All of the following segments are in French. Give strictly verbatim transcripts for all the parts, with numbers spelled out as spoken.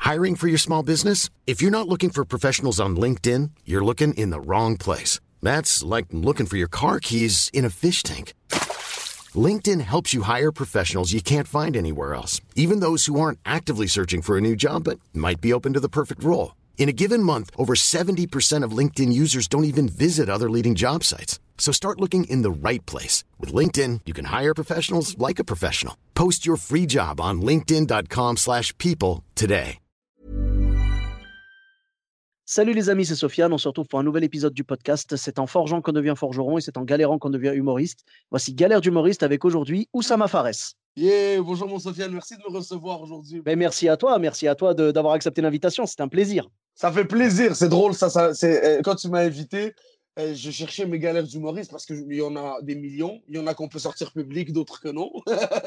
Hiring for your small business? If you're not looking for professionals on LinkedIn, you're looking in the wrong place. That's like looking for your car keys in a fish tank. LinkedIn helps you hire professionals you can't find anywhere else, even those who aren't actively searching for a new job but might be open to the perfect role. In a given month, over seventy percent of LinkedIn users don't even visit other leading job sites. So start looking in the right place. With LinkedIn, you can hire professionals like a professional. Post your free job on linkedin.com slash people today. Salut les amis, c'est Sofiane. On se retrouve pour un nouvel épisode du podcast. C'est en forgeant qu'on devient forgeron et c'est en galérant qu'on devient humoriste. Voici Galère d'humoriste avec aujourd'hui Oussama Fares. Yeah, bonjour mon Sofiane, merci de me recevoir aujourd'hui. Ben, merci à toi, merci à toi de, d'avoir accepté l'invitation, c'est un plaisir. Ça fait plaisir, c'est drôle. Ça, ça, c'est, euh, quand tu m'as invité, euh, je cherchais mes galères d'humoriste parce qu'il y en a des millions. Il y en a qu'on peut sortir public, d'autres que non.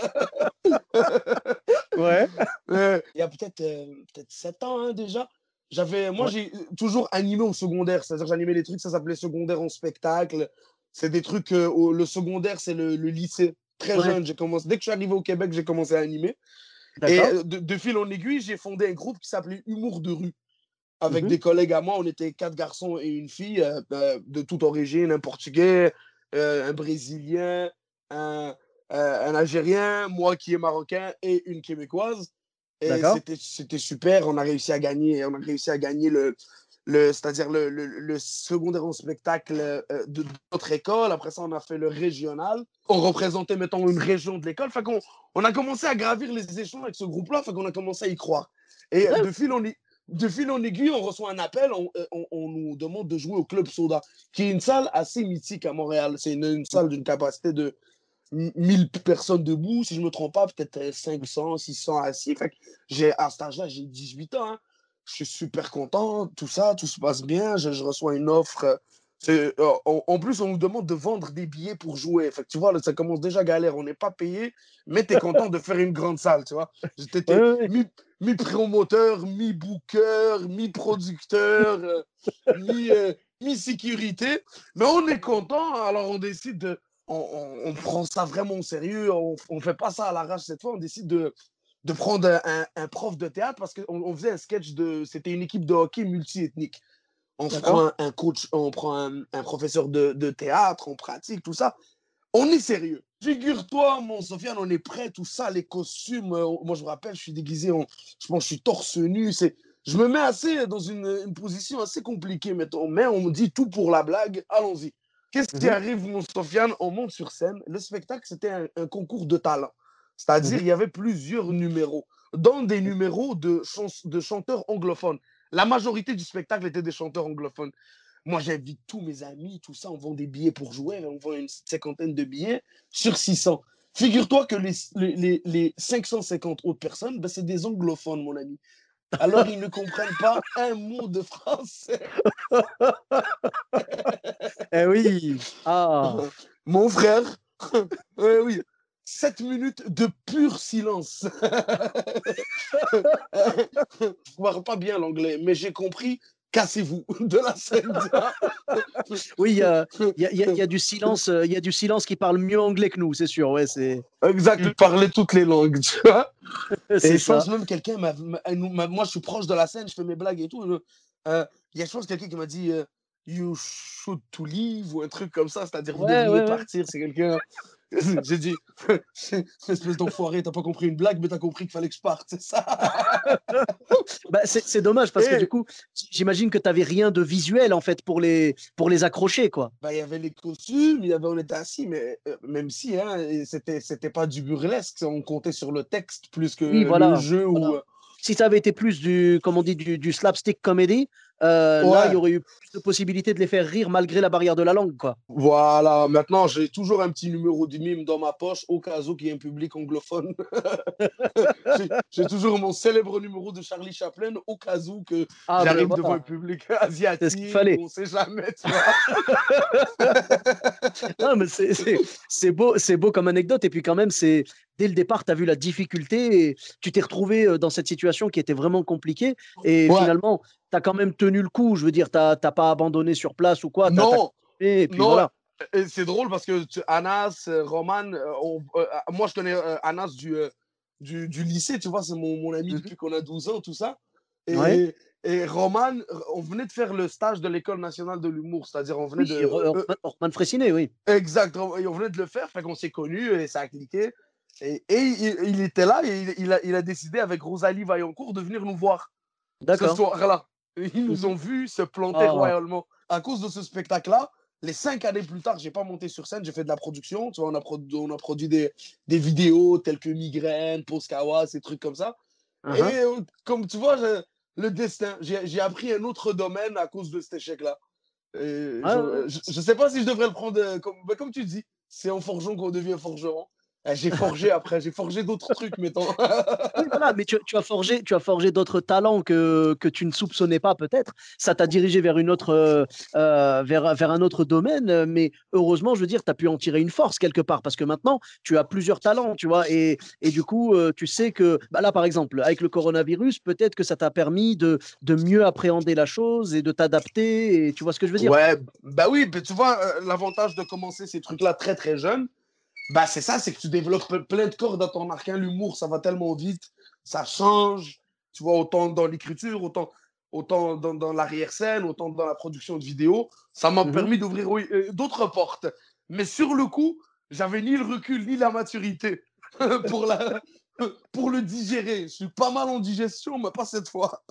Ouais. Euh, il y a peut-être, euh, peut-être sept ans hein, déjà. J'avais, moi, Ouais. j'ai toujours animé au secondaire, c'est-à-dire j'animais les trucs, ça s'appelait secondaire en spectacle. C'est des trucs, euh, au- le secondaire, c'est le, le lycée. Très Ouais. jeune, j'ai commencé. Dès que je suis arrivé au Québec, j'ai commencé à animer. Et D'accord. euh, de, de fil en aiguille, j'ai fondé un groupe qui s'appelait Humour de rue. Avec Mhm. des collègues à moi, on était quatre garçons et une fille euh, euh, de toute origine, un Portugais, euh, un Brésilien, un, euh, un Algérien, moi qui est marocain et une Québécoise. Et D'accord. c'était, c'était super, on a réussi à gagner, on a réussi à gagner le, le, c'est-à-dire le, le, le secondaire en spectacle euh, de notre école. Après ça, on a fait le régional. On représentait, mettons, une région de l'école. Fait qu'on on a commencé à gravir les échelons avec ce groupe-là. Fait qu'on a commencé à y croire. Et Ouais. de fil en, ai- de fil en aiguille, on reçoit un appel, on, on- on nous demande de jouer au Club Soda, qui est une salle assez mythique à Montréal. C'est une, une salle d'une capacité de mille personnes debout, si je ne me trompe pas, peut-être cinq cents, six cents assis. Fait que j'ai, à cet âge-là, j'ai dix-huit ans. Hein. Je suis super content, tout ça, tout se passe bien. Je, je reçois une offre. euh, c'est, euh, en, en plus, on nous demande de vendre des billets pour jouer. Fait que, tu vois, là, ça commence déjà galère. On n'est pas payé, mais tu es content de faire une grande salle, tu vois. J'étais Ouais, ouais. mi, mi-promoteur, mi-booker, mi-producteur, euh, mi, euh, mi-sécurité. Mais on est content, alors on décide de. On, on- on prend ça vraiment au sérieux. On ne fait pas ça à l'arrache cette fois. On décide de, de prendre un, un- un prof de théâtre parce qu'on on faisait un sketch de. C'était une équipe de hockey multiethnique. On se D'accord. prend un, un coach, on prend un, un professeur de, de théâtre, on pratique, tout ça. On est sérieux. Figure-toi, mon Sofiane, on est prêt, tout ça, les costumes. euh, Moi, je me rappelle, je suis déguisé, en, je pense, je suis torse nu. C'est, je me mets assez dans une, une position assez compliquée, mettons. Mais on me dit tout pour la blague, allons-y. Qu'est-ce qui Mhm. arrive, mon Sofiane? On monte sur scène. Le spectacle, c'était un, un concours de talent. C'est-à-dire, Mhm. il y avait plusieurs numéros, dont des numéros de, chans- de chanteurs anglophones. La majorité du spectacle était des chanteurs anglophones. Moi, j'invite tous mes amis, tout ça, on vend des billets pour jouer, on vend une cinquantaine de billets sur six cents. Figure-toi que les, les, les, les cinq cent cinquante autres personnes, ben, c'est des anglophones, mon ami. Alors, ils ne comprennent pas un mot de français. Eh oui. Ah. Mon frère, oui, oui, sept minutes de pur silence. Je ne parle pas bien l'anglais, mais j'ai compris, cassez-vous de la scène. Oui, il y a, il y a- il y a- il y a du silence, euh, il y a du silence qui parle mieux anglais que nous, c'est sûr. Ouais, c'est, Exact, il parlait toutes les langues, tu vois. c'est Et je ça. pense même quelqu'un m'a, m'a- nous- m'a- moi je suis proche de la scène, je fais mes blagues et tout. je- euh, Il y a je pense quelqu'un qui m'a dit euh, you should to leave ou un truc comme ça, c'est-à-dire vous Ouais, devriez ouais, ouais. partir. C'est quelqu'un. J'ai dit espèce d'enfoiré, t'as pas compris une blague, mais t'as compris qu'il fallait que je parte, c'est ça. Bah, c'est, c'est dommage parce que du Et coup, j'imagine que tu n'avais rien de visuel en fait pour les, pour les accrocher, quoi. bah, il y avait les costumes, il y avait, on était assis, mais euh, même si hein, et c'était, c'était pas du burlesque, on comptait sur le texte plus que Oui, le voilà. jeu ou. Voilà. euh, Si ça avait été plus du, comme on dit, du, du slapstick comedy, euh, là, il y Ouais. aurait eu plus de possibilités de les faire rire malgré la barrière de la langue, quoi. Voilà, maintenant j'ai toujours un petit numéro du mime dans ma poche au cas où il y ait un public anglophone. j'ai, j'ai toujours mon célèbre numéro de Charlie Chaplin au cas où que Ah ben j'arrive devant un voilà, public c'est ce qu'il asiatique, fallait. on sait jamais, tu vois. Non, mais c'est, c'est, c'est beau, c'est beau comme anecdote. Et puis quand même, c'est dès le départ, tu as vu la difficulté et tu t'es retrouvé euh, dans cette situation qui était vraiment compliquée. Et Ouais, finalement, tu as quand même tenu le coup. Je veux dire, tu n'as pas abandonné sur place ou quoi. Tu as non, continué et puis non, voilà. et c'est drôle parce que tu- Anas, euh, Roman, euh, on- euh, moi je connais euh, Anas du, euh, du, du lycée, tu vois, c'est mon, mon ami Mhm. depuis qu'on a douze ans, tout ça. Et, Ouais. et Roman, on venait de faire le stage de l'École nationale de l'humour, c'est-à-dire on venait Oui, de... Ro- euh, Roman Frécinet, oui. exact, et on venait de le faire, fait qu'on s'est connus et ça a cliqué. Et, et il, il était là et il, il a, il a décidé avec Rosalie Vaillancourt de venir nous voir ce D'accord. soir-là. Et ils nous Mhm. ont vus se planter Ah, royalement. À cause de ce spectacle-là, les cinq années plus tard, j'ai pas monté sur scène, j'ai fait de la production. Tu vois, on a, produ- on a produit des, des vidéos telles que Migraine, Poscawa, ces trucs comme ça. Et uh-huh. euh, comme tu vois, je- le destin, j'ai j'ai appris un autre domaine à cause de cet échec-là. Et Ouais, ouais. je, je, je sais pas si je devrais le prendre euh, comme, bah, comme tu dis, c'est en forgeant qu'on devient forgeron. Euh, J'ai forgé après, j'ai forgé d'autres trucs, mettons. Oui, voilà, mais tu, tu as forgé, tu as forgé d'autres talents que, que tu ne soupçonnais pas peut-être. Ça t'a dirigé vers une autre, euh, euh, vers, vers un autre domaine, euh, mais heureusement, je veux dire, tu as pu en tirer une force quelque part parce que maintenant, tu as plusieurs talents, tu vois, et, et du coup, euh, tu sais que, bah là, par exemple, avec le coronavirus, peut-être que ça t'a permis de, de mieux appréhender la chose et de t'adapter, et tu vois ce que je veux dire? Ouais, bah oui, mais tu vois, euh, l'avantage de commencer ces trucs-là très très jeune, bah c'est ça, c'est que tu développes pe- plein de cordes à ton arc. Hein. L'humour, ça va tellement vite, ça change, tu vois, autant dans l'écriture, autant, autant dans, dans l'arrière-scène, autant dans la production de vidéos. Ça m'a Mhm. permis d'ouvrir oui, euh, d'autres portes. Mais sur le coup, j'avais ni le recul ni la maturité pour, la, pour le digérer. Je suis pas mal en digestion, mais pas cette fois.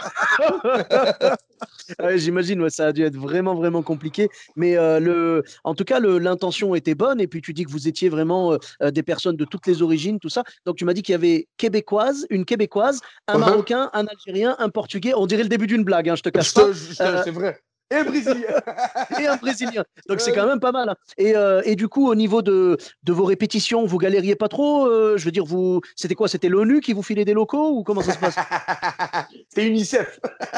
Ouais, j'imagine, ouais, ça a dû être vraiment, vraiment compliqué. Mais euh, le, en tout cas, le- l'intention était bonne. Et puis, tu dis que vous étiez vraiment euh, euh, des personnes de toutes les origines, tout ça. Donc, tu m'as dit qu'il y avait québécoise, une québécoise, un Uh-huh. marocain, un algérien, un portugais. On dirait le début d'une blague, hein, je te cache Je pas. te, je te, Euh, c'est vrai. Et brésilien. et un brésilien. Donc, c'est Euh, quand même pas mal. Hein. Et, euh, et du coup, au niveau de, de vos répétitions, vous galériez pas trop euh, Je veux dire, vous, c'était quoi? C'était l'ONU qui vous filait des locaux ou comment ça se passe? c'est UNICEF.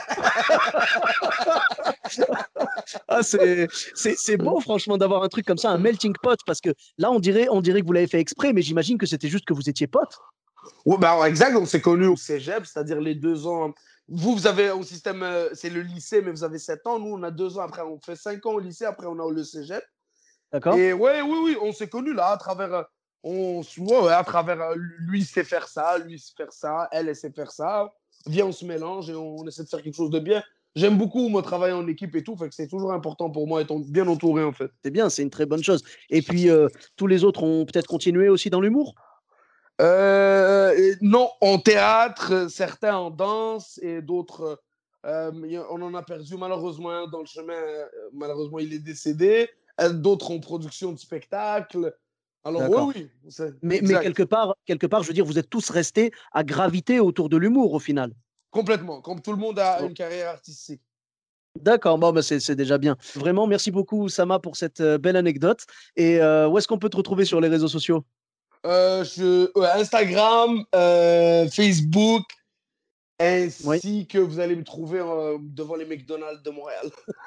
Ah, c'est, c'est, c'est beau, franchement, d'avoir un truc comme ça, un melting pot, parce que là, on dirait, on dirait que vous l'avez fait exprès, mais j'imagine que c'était juste que vous étiez potes. Ouais, bah, alors, exact, on s'est connus au cégep, c'est-à-dire les deux ans. Vous, vous avez au système, euh, c'est le lycée, mais vous avez sept ans. Nous, on a deux ans après. On fait cinq ans au lycée, après, on a le cégep. D'accord? Et ouais, oui, oui, on s'est connus là, à travers. euh, On, ouais, ouais, à travers. euh, Lui, il sait faire ça, lui, il sait faire ça, elle, elle sait faire ça. Viens, on se mélange et on, on essaie de faire quelque chose de bien. J'aime beaucoup, moi, travailler en équipe et tout, fait que c'est toujours important pour moi d'être bien entouré, en fait. C'est bien, c'est une très bonne chose. Et puis, euh, tous les autres ont peut-être continué aussi dans l'humour? Euh, non, en théâtre, certains en danse et d'autres. Euh, on en a perdu malheureusement dans le chemin. euh, Malheureusement, il est décédé. Euh, D'autres en production de spectacle. Alors, D'accord. oui, oui, c'est Mais, mais exact. quelque part, quelque part, je veux dire, vous êtes tous restés à graviter autour de l'humour au final. Complètement. Comme tout le monde a une carrière artistique. D'accord, bon, bah, c'est, c'est déjà bien. Vraiment, merci beaucoup, Sama, pour cette euh, belle anecdote. Et euh, où est-ce qu'on peut te retrouver sur les réseaux sociaux? Euh, je, ouais, Instagram, euh, Facebook, Oui. ainsi que vous allez me trouver euh, devant les McDonald's de Montréal.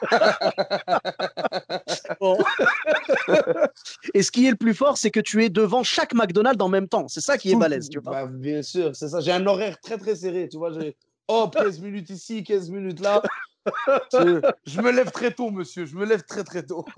Bon. Et ce qui est le plus fort, c'est que tu es devant chaque McDonald's en même temps. C'est ça qui est Tout, balèze, tu vois. bah, bien sûr, c'est ça. J'ai un horaire très très serré, tu vois. J'ai hop, quinze minutes ici, quinze minutes là. Je, je me lève très tôt, monsieur. Je me lève très très tôt.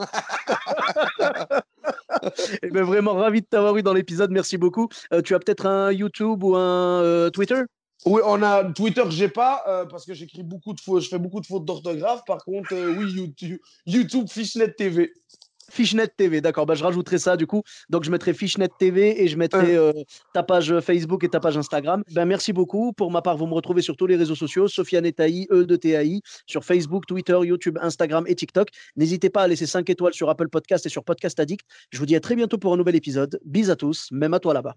Et ben vraiment ravi de t'avoir eu dans l'épisode. Merci beaucoup. Euh, tu as peut-être un YouTube ou un euh, Twitter? Oui, on a Twitter, j'ai pas euh, parce que j'écris beaucoup de fautes, je fais beaucoup de fautes d'orthographe. Par contre, euh, oui, YouTube, YouTube Fishnet T V. Fishnet T V, d'accord. Bah, je rajouterai ça du coup. Donc je mettrai Fishnet T V et je Euh, mettrai euh, ta page Facebook et ta page Instagram. Ben, merci beaucoup. Pour ma part, vous me retrouvez sur tous les réseaux sociaux. Sofiane Taï, E de T A I, sur Facebook, Twitter, YouTube, Instagram et TikTok. N'hésitez pas à laisser cinq étoiles sur Apple Podcast et sur Podcast Addict. Je vous dis à très bientôt pour un nouvel épisode. Bis à tous, même à toi là-bas.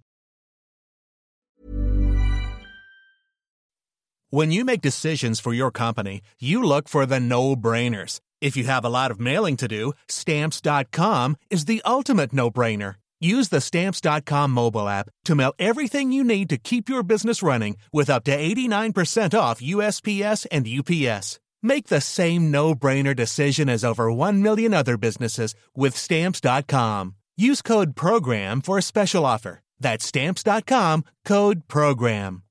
When you make decisions for your company, you look for the no-brainers. If you have a lot of mailing to do, Stamps dot com is the ultimate no-brainer. Use the Stamps dot com mobile app to mail everything you need to keep your business running with up to eighty-nine percent off U S P S and U P S. Make the same no-brainer decision as over one million other businesses with Stamps dot com. Use code PROGRAM for a special offer. That's Stamps dot com, code PROGRAM.